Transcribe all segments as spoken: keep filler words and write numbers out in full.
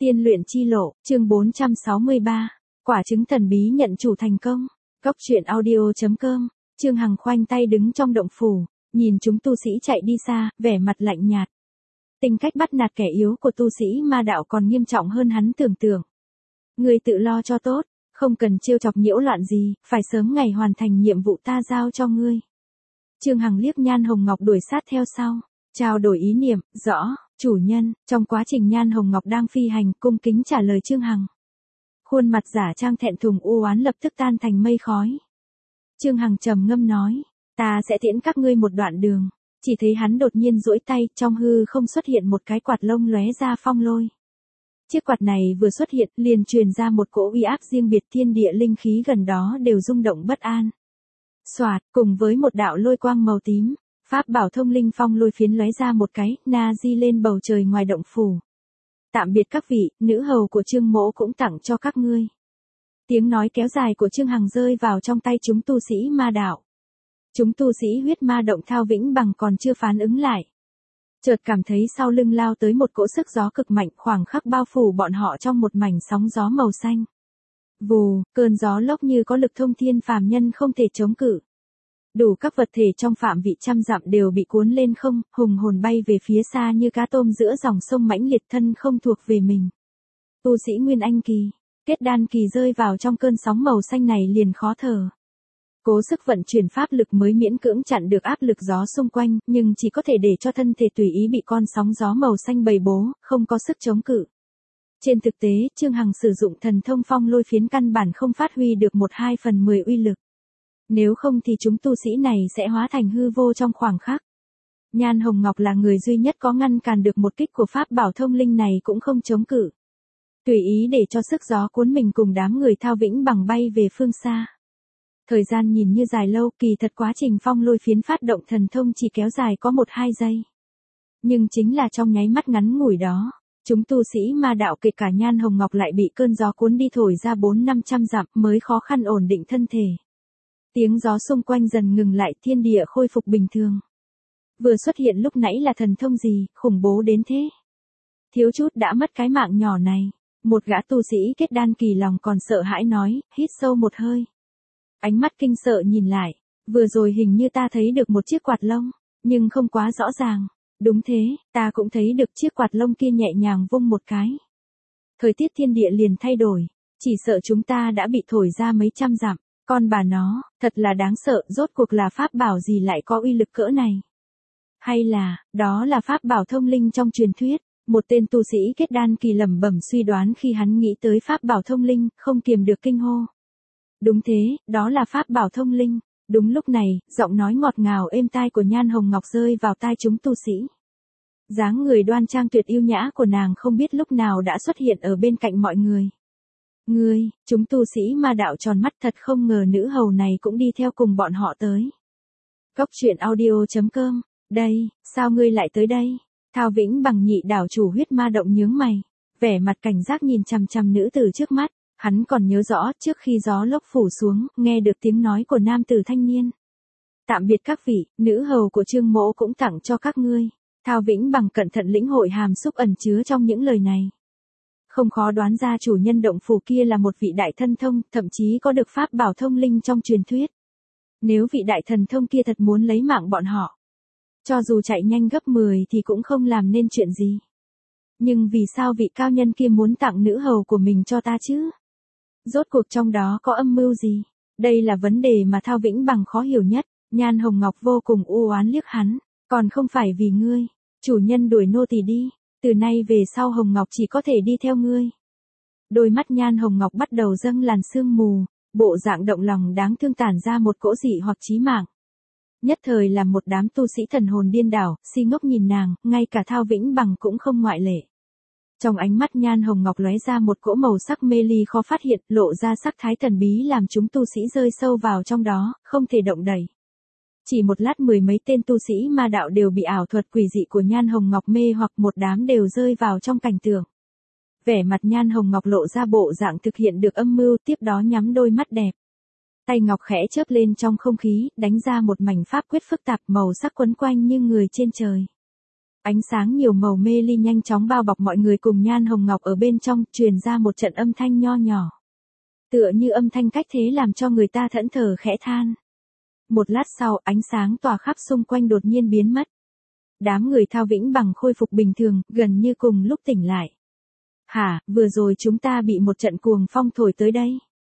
Tiên luyện chi lộ, chương bốn trăm sáu mươi ba. Quả trứng thần bí nhận chủ thành công. Cốc truyện audio chấm com. Trương Hằng khoanh tay đứng trong động phủ, nhìn chúng tu sĩ chạy đi xa, vẻ mặt lạnh nhạt. Tính cách bắt nạt kẻ yếu của tu sĩ ma đạo còn nghiêm trọng hơn hắn tưởng tượng. Ngươi tự lo cho tốt, không cần trêu chọc nhiễu loạn gì, phải sớm ngày hoàn thành nhiệm vụ ta giao cho ngươi. Trương Hằng liếc Nhan Hồng Ngọc đuổi sát theo sau, trao đổi ý niệm, rõ, chủ nhân. Trong quá trình Nhan Hồng Ngọc đang phi hành, cung kính trả lời Trương Hằng. Khuôn mặt giả trang thẹn thùng u oán lập tức tan thành mây khói. Trương Hằng trầm ngâm nói, ta sẽ tiễn các ngươi một đoạn đường. Chỉ thấy hắn đột nhiên duỗi tay, trong hư không xuất hiện một cái quạt lông lóe ra phong lôi. Chiếc quạt này vừa xuất hiện, liền truyền ra một cỗ uy áp riêng biệt, thiên địa linh khí gần đó đều rung động bất an. Xoạt, cùng với một đạo lôi quang màu tím, pháp bảo thông linh phong lôi phiến lóe ra một cái, na di lên bầu trời ngoài động phủ. Tạm biệt các vị, nữ hầu của Trương mỗ cũng tặng cho các ngươi. Tiếng nói kéo dài của Trương Hằng rơi vào trong tay chúng tu sĩ ma đạo. Chúng tu sĩ huyết ma động Thao Vĩnh Bằng còn chưa phản ứng lại. Chợt cảm thấy sau lưng lao tới một cỗ sức gió cực mạnh, khoảng khắc bao phủ bọn họ trong một mảnh sóng gió màu xanh. Vù, cơn gió lốc như có lực thông thiên phàm nhân không thể chống cự. Đủ các vật thể trong phạm vị trăm dặm đều bị cuốn lên không, hùng hồn bay về phía xa như cá tôm giữa dòng sông mãnh liệt, thân không thuộc về mình. Tu sĩ Nguyên Anh kỳ, kết đan kỳ rơi vào trong cơn sóng màu xanh này liền khó thở. Cố sức vận chuyển pháp lực mới miễn cưỡng chặn được áp lực gió xung quanh, nhưng chỉ có thể để cho thân thể tùy ý bị con sóng gió màu xanh bầy bố, không có sức chống cự. Trên thực tế, Trương Hằng sử dụng thần thông phong lôi phiến căn bản không phát huy được một hai phần mười uy lực. Nếu không thì chúng tu sĩ này sẽ hóa thành hư vô trong khoảng khắc. Nhan Hồng Ngọc là người duy nhất có ngăn cản được một kích của pháp bảo thông linh này cũng không chống cự. Tùy ý để cho sức gió cuốn mình cùng đám người Thao Vĩnh Bằng bay về phương xa. Thời gian nhìn như dài lâu, kỳ thật quá trình phong lôi phiến phát động thần thông chỉ kéo dài có một hai giây. Nhưng chính là trong nháy mắt ngắn ngủi đó, chúng tu sĩ ma đạo kể cả Nhan Hồng Ngọc lại bị cơn gió cuốn đi thổi ra bốn năm trăm dặm mới khó khăn ổn định thân thể. Tiếng gió xung quanh dần ngừng lại, thiên địa khôi phục bình thường. Vừa xuất hiện lúc nãy là thần thông gì, khủng bố đến thế. Thiếu chút đã mất cái mạng nhỏ này. Một gã tu sĩ kết đan kỳ lòng còn sợ hãi nói, hít sâu một hơi. Ánh mắt kinh sợ nhìn lại, vừa rồi hình như ta thấy được một chiếc quạt lông, nhưng không quá rõ ràng. Đúng thế, ta cũng thấy được chiếc quạt lông kia nhẹ nhàng vung một cái. Thời tiết thiên địa liền thay đổi, chỉ sợ chúng ta đã bị thổi ra mấy trăm dặm. Con bà nó, thật là đáng sợ, rốt cuộc là pháp bảo gì lại có uy lực cỡ này? Hay là, đó là pháp bảo thông linh trong truyền thuyết? Một tên tu sĩ kết đan kỳ lẩm bẩm suy đoán khi hắn nghĩ tới pháp bảo thông linh, không kiềm được kinh hô. Đúng thế, đó là pháp bảo thông linh. Đúng lúc này, giọng nói ngọt ngào êm tai của Nhan Hồng Ngọc rơi vào tai chúng tu sĩ. Dáng người đoan trang tuyệt yêu nhã của nàng không biết lúc nào đã xuất hiện ở bên cạnh mọi người. Ngươi, chúng tu sĩ ma đạo tròn mắt, thật không ngờ nữ hầu này cũng đi theo cùng bọn họ tới. Cốc truyện audio chấm com. Đây, sao ngươi lại tới đây? Thao Vĩnh Bằng nhị đảo chủ huyết ma động nhướng mày, vẻ mặt cảnh giác nhìn chằm chằm nữ tử trước mắt. Hắn còn nhớ rõ trước khi gió lốc phủ xuống, nghe được tiếng nói của nam tử thanh niên. Tạm biệt các vị, nữ hầu của Trương mỗ cũng tặng cho các ngươi. Thao Vĩnh Bằng cẩn thận lĩnh hội hàm xúc ẩn chứa trong những lời này. Không khó đoán ra chủ nhân động phủ kia là một vị đại thân thông, thậm chí có được pháp bảo thông linh trong truyền thuyết. Nếu vị đại thần thông kia thật muốn lấy mạng bọn họ, cho dù chạy nhanh gấp mười thì cũng không làm nên chuyện gì. Nhưng vì sao vị cao nhân kia muốn tặng nữ hầu của mình cho ta chứ? Rốt cuộc trong đó có âm mưu gì? Đây là vấn đề mà Thao Vĩnh Bằng khó hiểu nhất. Nhan Hồng Ngọc vô cùng u oán liếc hắn, còn không phải vì ngươi, chủ nhân đuổi nô tỳ đi. Từ nay về sau Hồng Ngọc chỉ có thể đi theo ngươi. Đôi mắt Nhan Hồng Ngọc bắt đầu dâng làn sương mù, bộ dạng động lòng đáng thương tản ra một cỗ dị hoặc chí mạng. Nhất thời làm một đám tu sĩ thần hồn điên đảo, si ngốc nhìn nàng, ngay cả Thao Vĩnh Bằng cũng không ngoại lệ. Trong ánh mắt Nhan Hồng Ngọc lóe ra một cỗ màu sắc mê ly khó phát hiện, lộ ra sắc thái thần bí làm chúng tu sĩ rơi sâu vào trong đó, không thể động đậy. Chỉ một lát mười mấy tên tu sĩ ma đạo đều bị ảo thuật quỷ dị của Nhan Hồng Ngọc mê hoặc, một đám đều rơi vào trong cảnh tượng. Vẻ mặt Nhan Hồng Ngọc lộ ra bộ dạng thực hiện được âm mưu, tiếp đó nhắm đôi mắt đẹp. Tay ngọc khẽ chớp lên trong không khí, đánh ra một mảnh pháp quyết phức tạp, màu sắc quấn quanh như người trên trời. Ánh sáng nhiều màu mê ly nhanh chóng bao bọc mọi người cùng Nhan Hồng Ngọc ở bên trong, truyền ra một trận âm thanh nho nhỏ. Tựa như âm thanh cách thế làm cho người ta thẫn thờ khẽ than. Một lát sau, ánh sáng tỏa khắp xung quanh đột nhiên biến mất. Đám người Thao Vĩnh Bằng khôi phục bình thường, gần như cùng lúc tỉnh lại. Hả, vừa rồi chúng ta bị một trận cuồng phong thổi tới đây.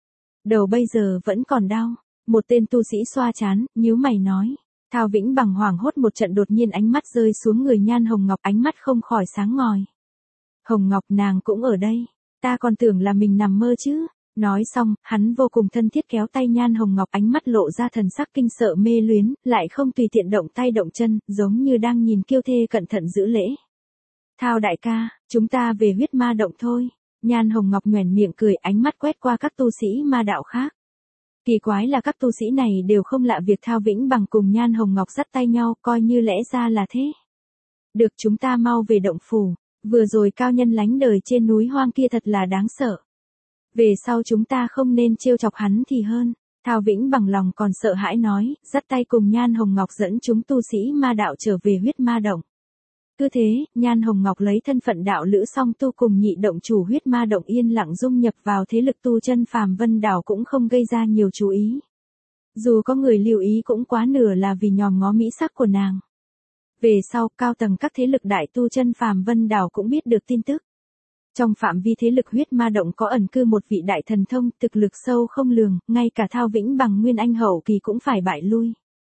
Đầu bây giờ vẫn còn đau. Một tên tu sĩ xoa chán, nhíu mày nói. Thao Vĩnh Bằng hoảng hốt một trận đột nhiên ánh mắt rơi xuống người Nhan Hồng Ngọc, ánh mắt không khỏi sáng ngời. Hồng Ngọc, nàng cũng ở đây. Ta còn tưởng là mình nằm mơ chứ. Nói xong, hắn vô cùng thân thiết kéo tay Nhan Hồng Ngọc, ánh mắt lộ ra thần sắc kinh sợ mê luyến, lại không tùy tiện động tay động chân, giống như đang nhìn kiêu thê cẩn thận giữ lễ. Thao đại ca, chúng ta về huyết ma động thôi. Nhan Hồng Ngọc nhoẻn miệng cười, ánh mắt quét qua các tu sĩ ma đạo khác. Kỳ quái là các tu sĩ này đều không lạ việc Thao Vĩnh Bằng cùng Nhan Hồng Ngọc dắt tay nhau, coi như lẽ ra là thế. Được, chúng ta mau về động phủ. Vừa rồi cao nhân lánh đời trên núi hoang kia thật là đáng sợ. Về sau chúng ta không nên trêu chọc hắn thì hơn. Thao Vĩnh Bằng lòng còn sợ hãi nói, dắt tay cùng Nhan Hồng Ngọc dẫn chúng tu sĩ ma đạo trở về huyết ma động. Cứ thế, Nhan Hồng Ngọc lấy thân phận đạo lữ song tu cùng nhị động chủ huyết ma động yên lặng dung nhập vào thế lực tu chân phàm vân đảo cũng không gây ra nhiều chú ý. Dù có người lưu ý cũng quá nửa là vì nhòm ngó mỹ sắc của nàng. Về sau, cao tầng các thế lực đại tu chân phàm vân đảo cũng biết được tin tức. Trong phạm vi thế lực huyết ma động có ẩn cư một vị đại thần thông, thực lực sâu không lường, ngay cả Thao Vĩnh Bằng nguyên anh hậu kỳ cũng phải bại lui.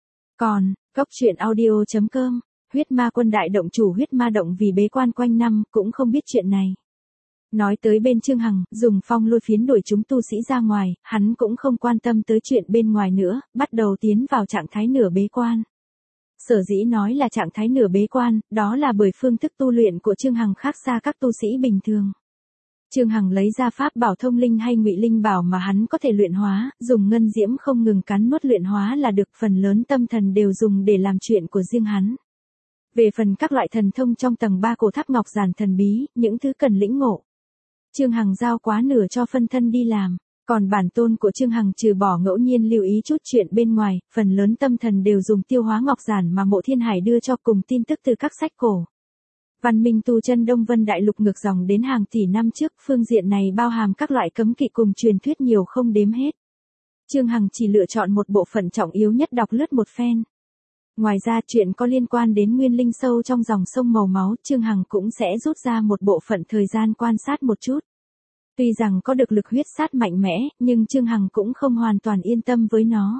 Còn, góc truyện audio chấm com, huyết ma quân đại động chủ huyết ma động vì bế quan quanh năm, cũng không biết chuyện này. Nói tới bên Trương Hằng, dùng phong lôi phiến đuổi chúng tu sĩ ra ngoài, hắn cũng không quan tâm tới chuyện bên ngoài nữa, bắt đầu tiến vào trạng thái nửa bế quan. Sở dĩ nói là trạng thái nửa bế quan, đó là bởi phương thức tu luyện của Trương Hằng khác xa các tu sĩ bình thường. Trương Hằng lấy ra pháp bảo thông linh hay ngụy linh bảo mà hắn có thể luyện hóa, dùng ngân diễm không ngừng cắn nuốt luyện hóa là được, phần lớn tâm thần đều dùng để làm chuyện của riêng hắn. Về phần các loại thần thông trong tầng ba cổ tháp ngọc giản thần bí, những thứ cần lĩnh ngộ, Trương Hằng giao quá nửa cho phân thân đi làm. Còn bản tôn của Trương Hằng trừ bỏ ngẫu nhiên lưu ý chút chuyện bên ngoài, phần lớn tâm thần đều dùng tiêu hóa ngọc giản mà Mộ Thiên Hải đưa cho cùng tin tức từ các sách cổ. Văn minh tu chân Đông Vân Đại Lục ngược dòng đến hàng tỷ năm trước, phương diện này bao hàm các loại cấm kỵ cùng truyền thuyết nhiều không đếm hết. Trương Hằng chỉ lựa chọn một bộ phận trọng yếu nhất đọc lướt một phen. Ngoài ra chuyện có liên quan đến nguyên linh sâu trong dòng sông màu máu, Trương Hằng cũng sẽ rút ra một bộ phận thời gian quan sát một chút. Tuy rằng có được lực huyết sát mạnh mẽ, nhưng Trương Hằng cũng không hoàn toàn yên tâm với nó.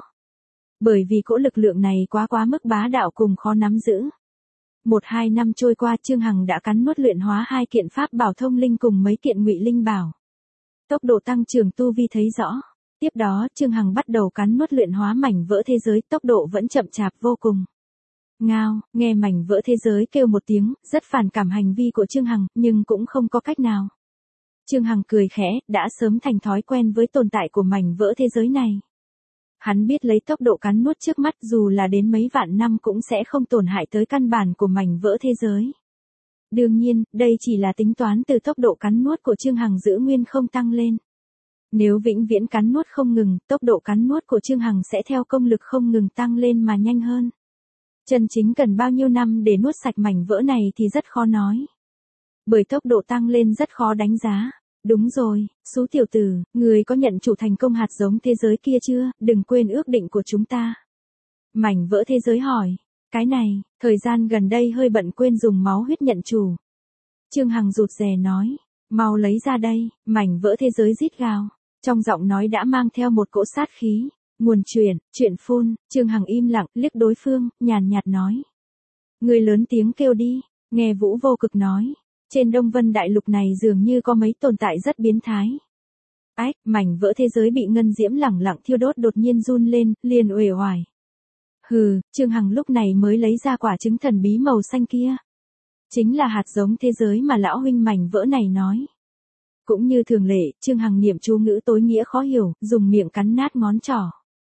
Bởi vì cỗ lực lượng này quá quá mức bá đạo cùng khó nắm giữ. Một hai năm trôi qua, Trương Hằng đã cắn nuốt luyện hóa hai kiện pháp bảo thông linh cùng mấy kiện ngụy linh bảo. Tốc độ tăng trưởng tu vi thấy rõ. Tiếp đó, Trương Hằng bắt đầu cắn nuốt luyện hóa mảnh vỡ thế giới, tốc độ vẫn chậm chạp vô cùng. Ngao, nghe mảnh vỡ thế giới kêu một tiếng, rất phản cảm hành vi của Trương Hằng, nhưng cũng không có cách nào. Trương Hằng cười khẽ, đã sớm thành thói quen với tồn tại của mảnh vỡ thế giới này. Hắn biết lấy tốc độ cắn nuốt trước mắt dù là đến mấy vạn năm cũng sẽ không tổn hại tới căn bản của mảnh vỡ thế giới. Đương nhiên, đây chỉ là tính toán từ tốc độ cắn nuốt của Trương Hằng giữ nguyên không tăng lên. Nếu vĩnh viễn cắn nuốt không ngừng, tốc độ cắn nuốt của Trương Hằng sẽ theo công lực không ngừng tăng lên mà nhanh hơn. Chân chính cần bao nhiêu năm để nuốt sạch mảnh vỡ này thì rất khó nói. Bởi tốc độ tăng lên rất khó đánh giá. Đúng rồi, Sú tiểu tử, người có nhận chủ thành công hạt giống thế giới kia chưa, đừng quên ước định của chúng ta. Mảnh vỡ thế giới hỏi, cái này, thời gian gần đây hơi bận quên dùng máu huyết nhận chủ. Trương Hằng rụt rè nói, mau lấy ra đây, mảnh vỡ thế giới rít gào. Trong giọng nói đã mang theo một cỗ sát khí. Nguồn truyền, chuyện phun, Trương Hằng im lặng, liếc đối phương, nhàn nhạt nói. Người lớn tiếng kêu đi, nghe Vũ Vô Cực nói. Trên Đông Vân Đại Lục này dường như có mấy tồn tại rất biến thái. Ách, mảnh vỡ thế giới bị ngân diễm lẳng lặng thiêu đốt đột nhiên run lên, liền uể oải. Hừ, Trương Hằng lúc này mới lấy ra quả trứng thần bí màu xanh kia. Chính là hạt giống thế giới mà lão huynh mảnh vỡ này nói. Cũng như thường lệ, Trương Hằng niệm chú ngữ tối nghĩa khó hiểu, dùng miệng cắn nát ngón trỏ.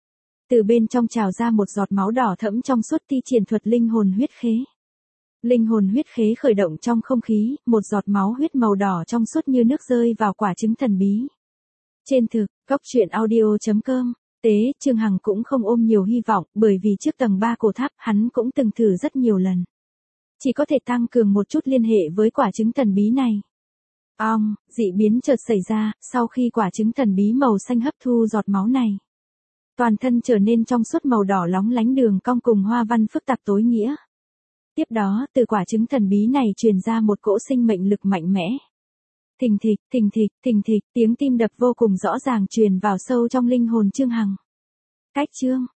Từ bên trong trào ra một giọt máu đỏ thẫm trong suốt thi triển thuật linh hồn huyết khế. Linh hồn huyết khế khởi động trong không khí, một giọt máu huyết màu đỏ trong suốt như nước rơi vào quả trứng thần bí. Trên thực, góc truyện audio chấm com, tế, Trương Hằng cũng không ôm nhiều hy vọng, bởi vì trước tầng ba cổ tháp, hắn cũng từng thử rất nhiều lần. chỉ có thể tăng cường một chút liên hệ với quả trứng thần bí này. Ong, dị biến chợt xảy ra, sau khi quả trứng thần bí màu xanh hấp thu giọt máu này. Toàn thân trở nên trong suốt màu đỏ lóng lánh đường cong cùng hoa văn phức tạp tối nghĩa. Tiếp đó, từ quả trứng thần bí này truyền ra một cỗ sinh mệnh lực mạnh mẽ. Thình thịch, thình thịch, thình thịch, tiếng tim đập vô cùng rõ ràng truyền vào sâu trong linh hồn Trương Hằng. Cách chương